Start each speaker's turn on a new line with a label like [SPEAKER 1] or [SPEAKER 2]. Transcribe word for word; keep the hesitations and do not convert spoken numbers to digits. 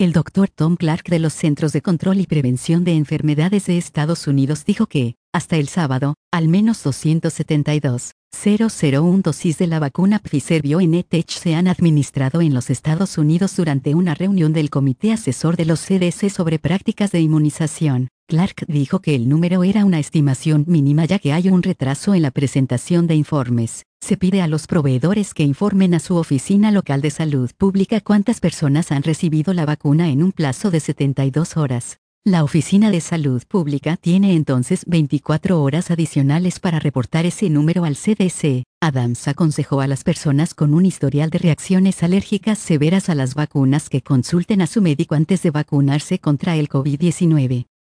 [SPEAKER 1] El doctor Tom Clark de los Centros de Control y Prevención de Enfermedades de Estados Unidos dijo que, hasta el sábado, al menos doscientos setenta y dos mil una dosis de la vacuna Pfizer-BioNTech se han administrado en los Estados Unidos durante una reunión del Comité Asesor de los C D C sobre prácticas de inmunización. Clark dijo que el número era una estimación mínima ya que hay un retraso en la presentación de informes. Se pide a los proveedores que informen a su oficina local de salud pública cuántas personas han recibido la vacuna en un plazo de setenta y dos horas. La Oficina de Salud Pública tiene entonces veinticuatro horas adicionales para reportar ese número al C D C. Adams aconsejó a las personas con un historial de reacciones alérgicas severas a las vacunas que consulten a su médico antes de vacunarse contra el COVID diecinueve.